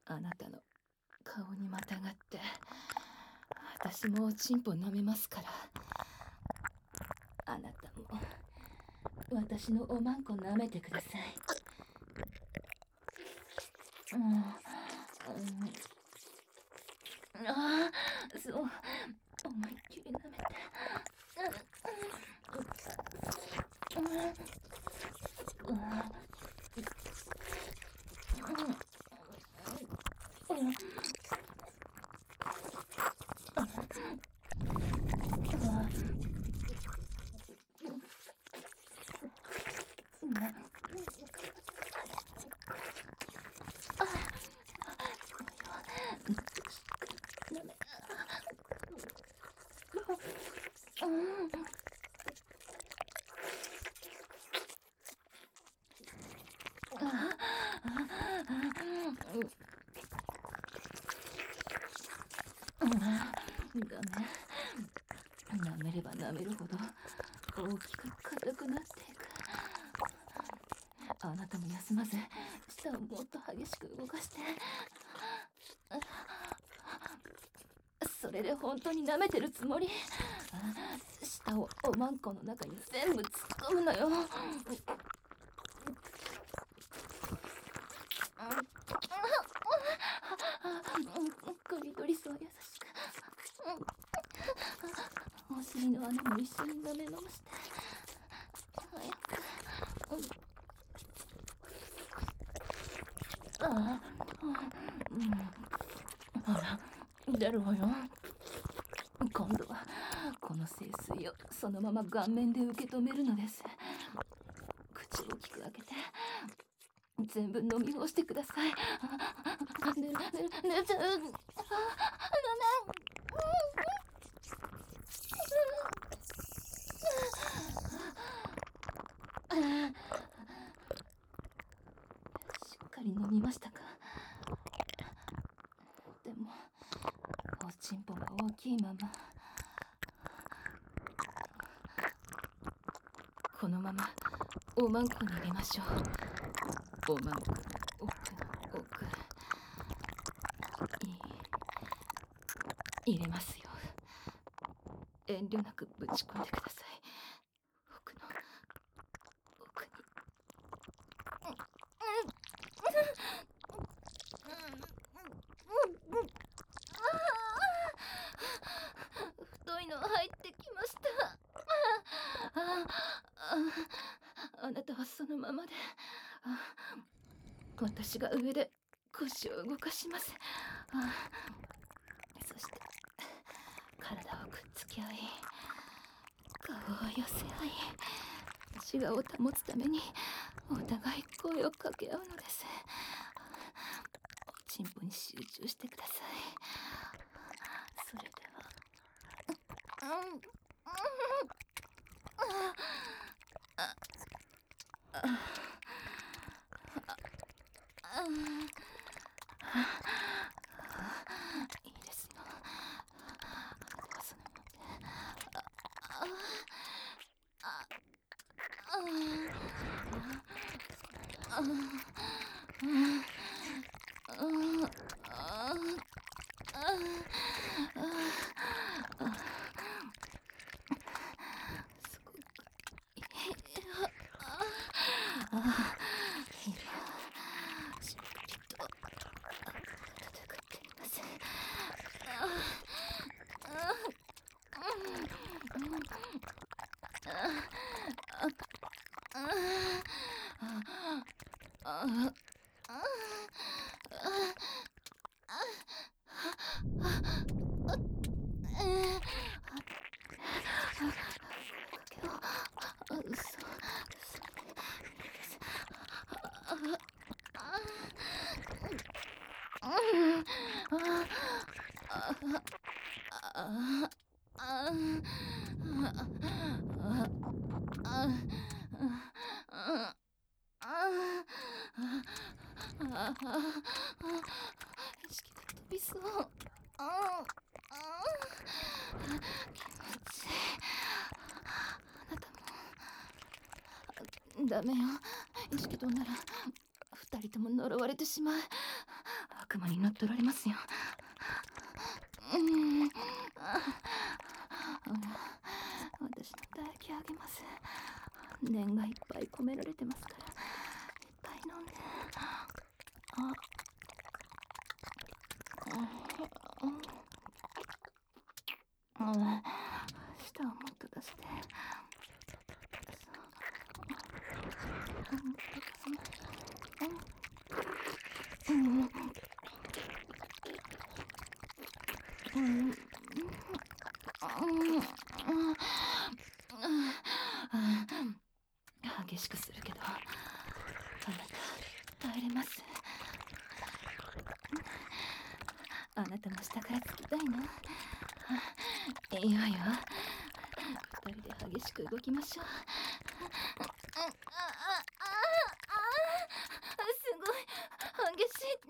あなたの顔にまたがって、私もおちんぽ舐めますから。あなたも私のおまんこ舐めてください。ああ、そう、思いっきり舐めて。ダメ。舐めれば舐めるほど大きく硬くなっていく。あなたも休まず舌をもっと激しく動かして。それで本当に舐めてるつもり？舌をおまんこの中に全部突っ込むのよ。クリトリスを優しく。お尻の穴も一緒に舐め回して。早く。ほら、出るわよ。今度はこの清水をそのまま顔面で受け止めるのです。口を大きく開けて全部飲み干してください。出るちゃう。しっかり飲みましたか？でもおちんぽが大きいまま。このままおまんこに入れましょう。おまんこの奥に入れますよ。遠慮なくぶち込んでください。奥の奥に。太いの入ってきました。あなたはそのままで。私が上で腰を動かします。そして体をくっつき合い、顔を寄せ合い、シワを保つためにお互い声を掛け合うのです。おちんぽに集中してください。それでは。いいですよ。あなたはそのままですごくいいよ。しっかりと戦っています。意識が飛びそう。気持ちいい。あなたも。ダメよ。意識飛んだら二人とも呪われてしまう。 悪魔に乗っ取られますよ。私の唾液あげます。念がいっぱい込められてますから、いっぱい飲んで。舌をもっと出して。激しくするけど、あなた耐えれます？あなたも下からつきたいの？いいわよ。二人で激しく動きましょう。すごい激しい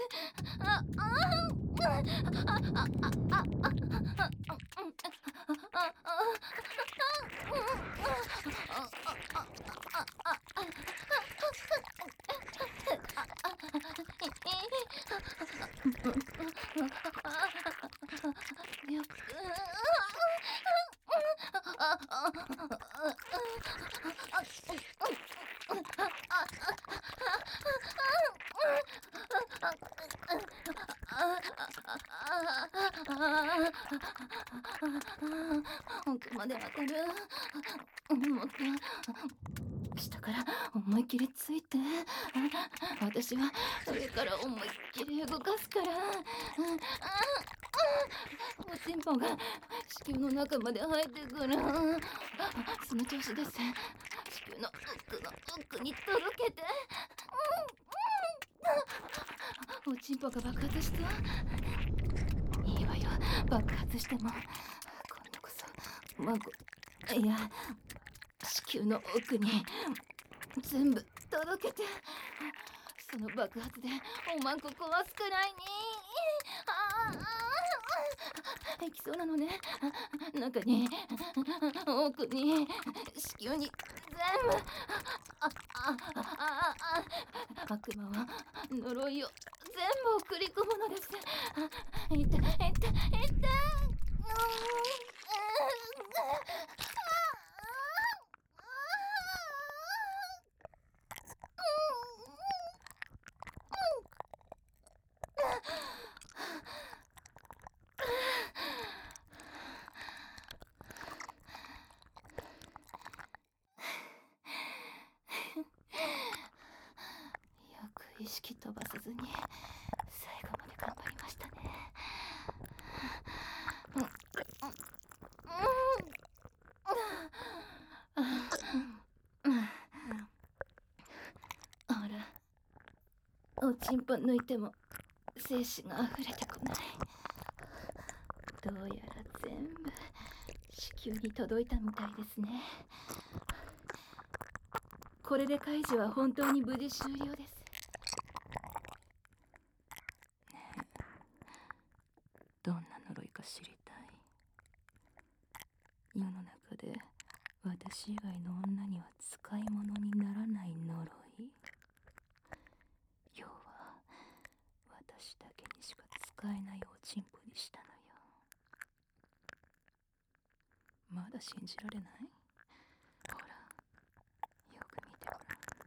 奥まで渡る。もっと下から思いっきりついて。私は上から思いっきり動かすから。おちんぽが子宮の中まで入ってくる。その調子です。子宮の奥にとろけて。おちんぽが爆発した。いいわよ、爆発しても。今度こそ孫、いや、子宮の奥に全部届けて、その爆発でおまんこ壊すくらいに。いきそうなのね。中に、奥に、子宮に全部。悪魔は呪いを全部送り込むのです。痛い痛い痛い。よく意識飛ばさずに最後まで頑張りましたね。ほら、おちんぽ抜いても精子が溢れてこない。どうやら全部子宮に届いたみたいですね。これで開示は本当に無事終了です。どんな呪いか知りたい？世の中で私以外の女には使い物にならない呪い。要は私だけにしか使えないおちんぽにしたのよ。まだ信じられない？ほら、よく見てごらん。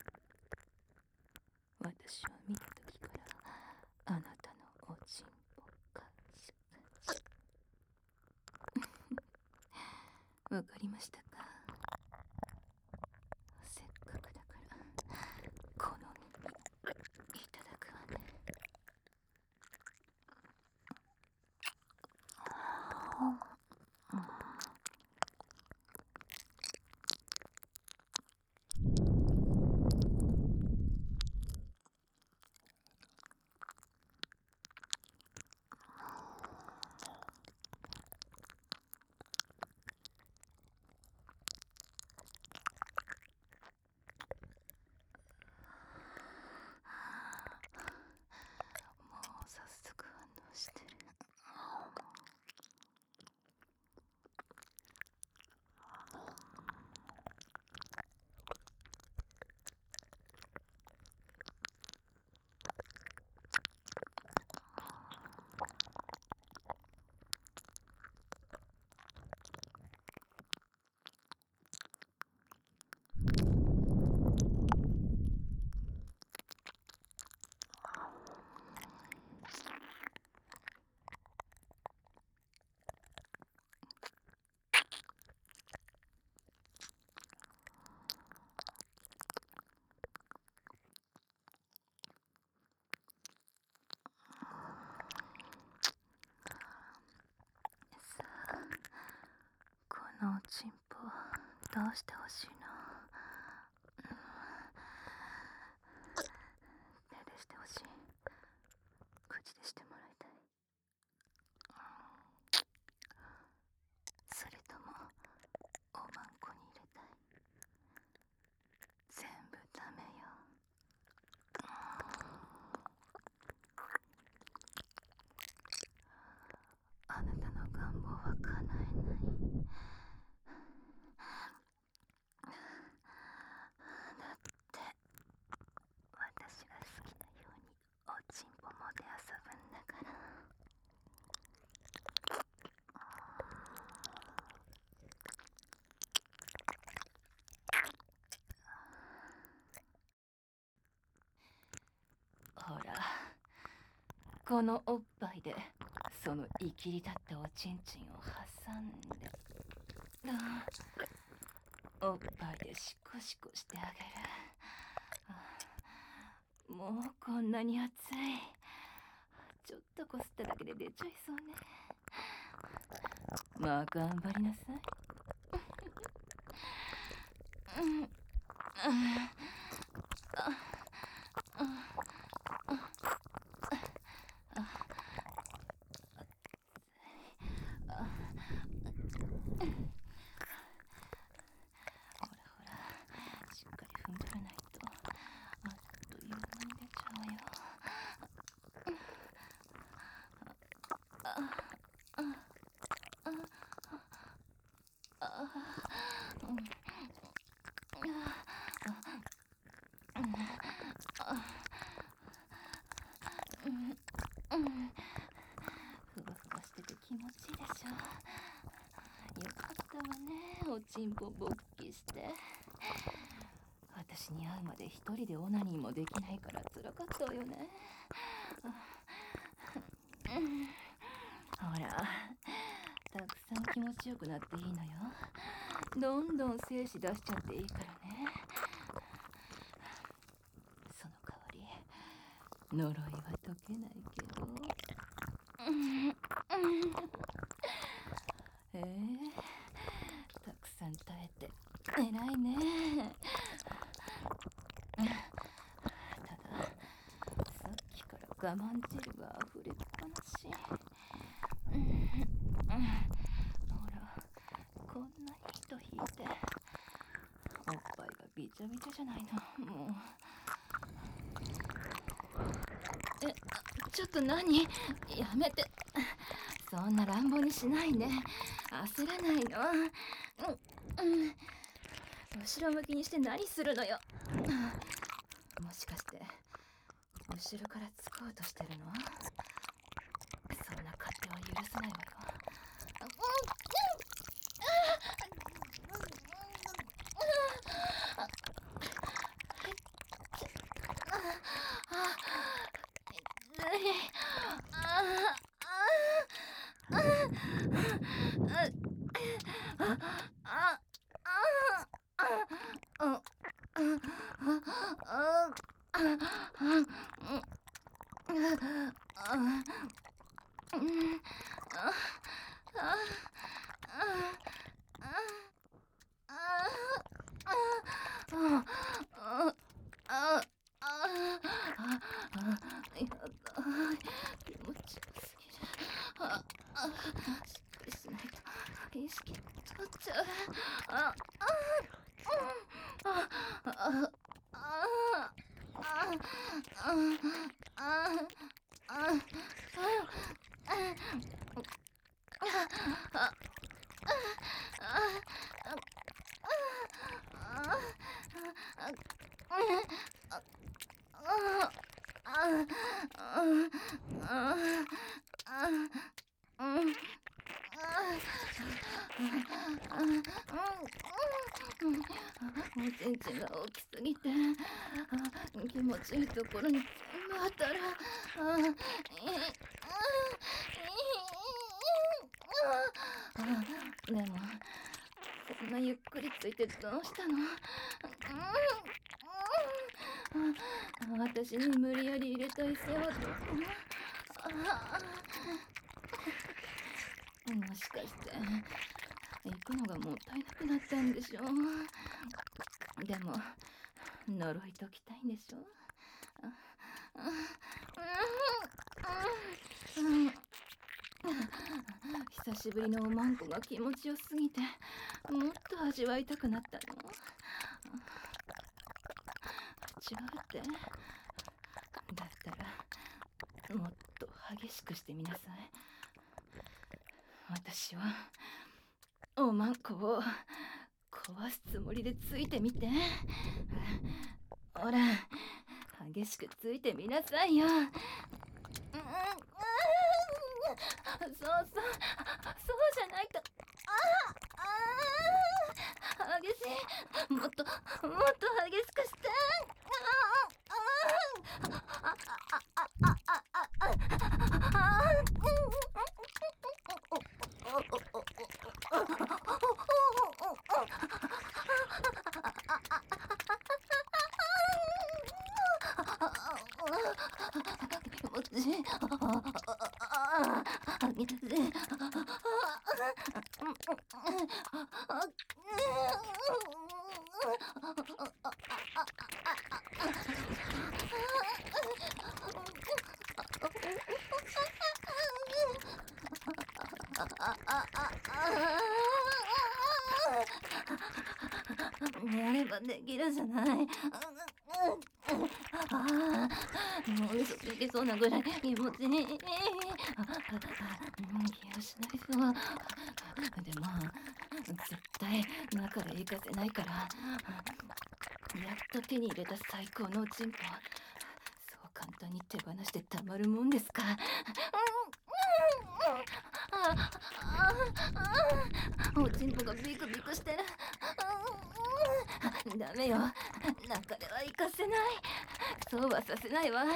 私を見た時からあなたのおちんぽカチカチ。わかりましたか？せっかくだからこのいただくわね。 どうしてほしいの？手でしてほしい？口でしてもらいたい？それともおまんこに入れたい？全部ダメよ。あなたの願望は叶えない。だって私が好きなようにおちんぽもて遊ぶんだから。ほら、このおっぱいでそのいきり立ったおちんちんを挟んで、おっぱいでシコシコしてあげる。もうこんなに熱い。ちょっとこすっただけで出ちゃいそうね。まあ頑張りなさい。ほらほら、しっかり踏ん張らないとあっという間に出ちゃうよ。ふわふわしてて気持ちいいでしょ。よかったわね、おちんぽ勃起して。私に会うまで一人でオナニーもできないから辛かったわよね。ほら、たくさん気持ちよくなっていいのよ。どんどん精子出しちゃっていいからね。その代わり呪いは解けないけど。たくさん耐えて偉いね。たださっきから我慢汁が溢れっぱなし。ほら、こんなに糸引いておっぱいがびちゃびちゃじゃないの。もうちょっと何？やめて。そんな乱暴にしないで。焦らないの。後ろ向きにして何するのよ。もしかして後ろからつこうとしてるの？そんな勝手は許さないわよ。気持ちよすぎる。しっかりしないと意識取っちゃう。おちんちんが大きすぎて気持ちいいところに全部当たる。でもこんなゆっくりついてどうしたの？私に無理やり入れたい背はどこ？もしかして行くのがもったいなくなったんでしょ。でも呪いときたいんでしょ。久しぶりのおまんこが気持ちよすぎてもっと味わいたくなったの。違うって。だったらもっと激しくしてみなさい。私はおまんこを壊すつもりでついてみて。ほら激しくついてみなさいよ。そうじゃないと。激しい。もっと激しくして。やればできるじゃない。もう嘘ついてそうなぐらい気持ちいい。気をしないそう。でも絶対中で行かせないから。やっと手に入れた最高のおちんぽ。そう簡単に手放してたまるもんですか。おちんぽがビクビクしてる。ダメよ。中では行かせない。そうはさせないわ。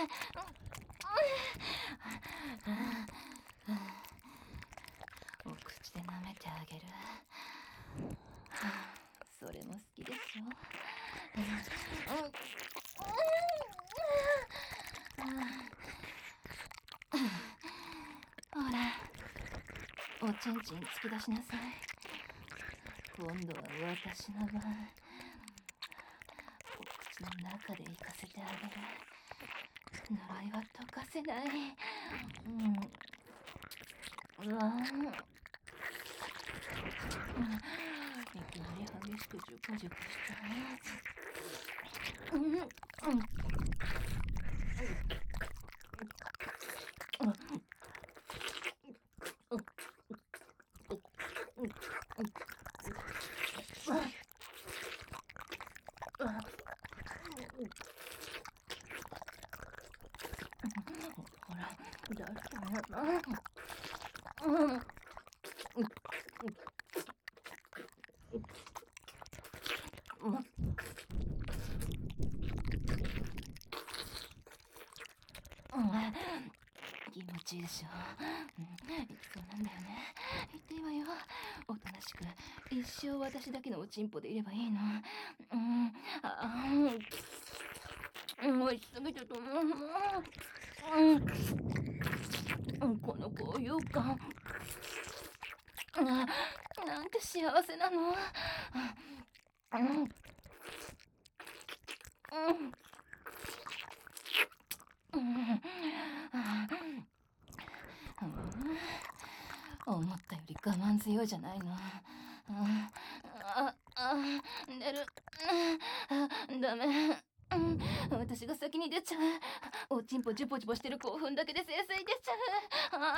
お口で舐めてあげる。それも好きでしょ。ほらおちんちん突き出しなさい。今度は私の番。お口の中で行かせてあげる。呪いは解かせない。いきなり激しくジュクジュクした。ほら、だ気持ちいいでしょ。そうなんだよね。言っていいわよ。おとなしく一生私だけのおちんぽでいればいいの。もうしすぎてと思う。この高揚感。なんて幸せなの。思ったより我慢強いじゃないの。寝る。ダメ。私が先に出ちゃう。おちんぽジュポジュポしてる興奮だけで清々出ちゃう。出る。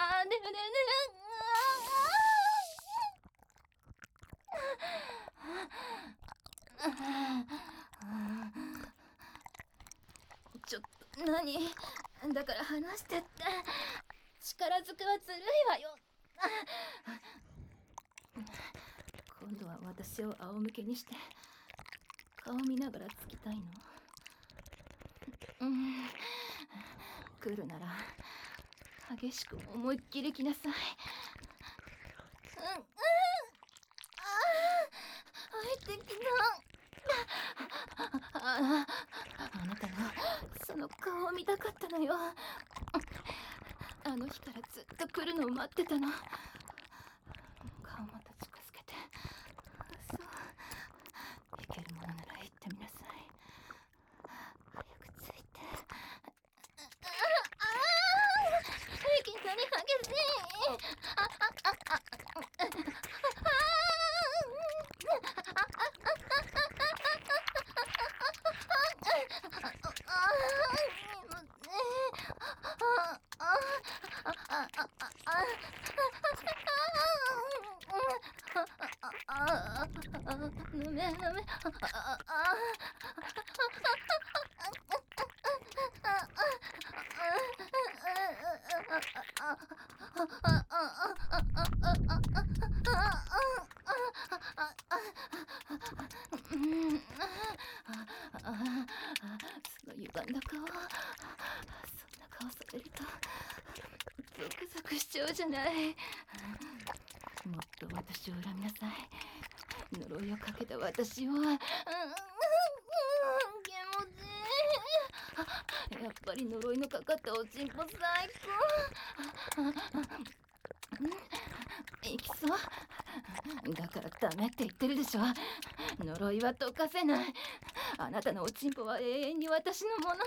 ちょっと何だから話してって。力ずくはずるいわよ。今度は私を仰向けにして顔見ながらつきたいの。来るなら激しく思いっきり来なさい。入ってきな。あなたのその顔を見たかったのよ。あの日からずっと来るのを待ってたの。顔また近づけて。 しちゃうじゃない。もっと私を恨みなさい。呪いをかけた私を。気持ちいい。やっぱり呪いのかかったおちんぽ最高。いきそう。だからダメって言ってるでしょ。呪いは解かせない。あなたのおちんぽは永遠に私のもの。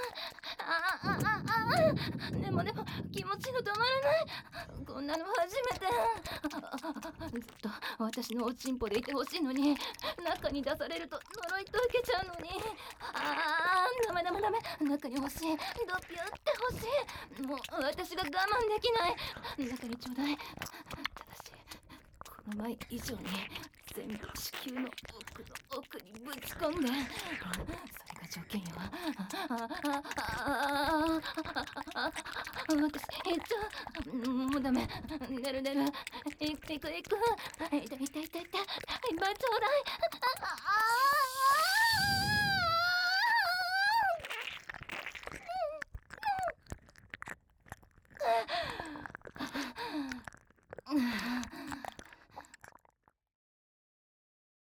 でも気持ちが止まらない。こんなの初めて。ずっと私のおちんぽでいてほしいのに、中に出されると呪い解けちゃうのに。ダメ。中に欲しい。ドピュって欲しい。もう私が我慢できない。中にちょうだい。ただしこの前以上に全部地球の奥にぶち込んで。それが条件よ。私もうダメ。寝る。行く。痛い。今ちょうだい。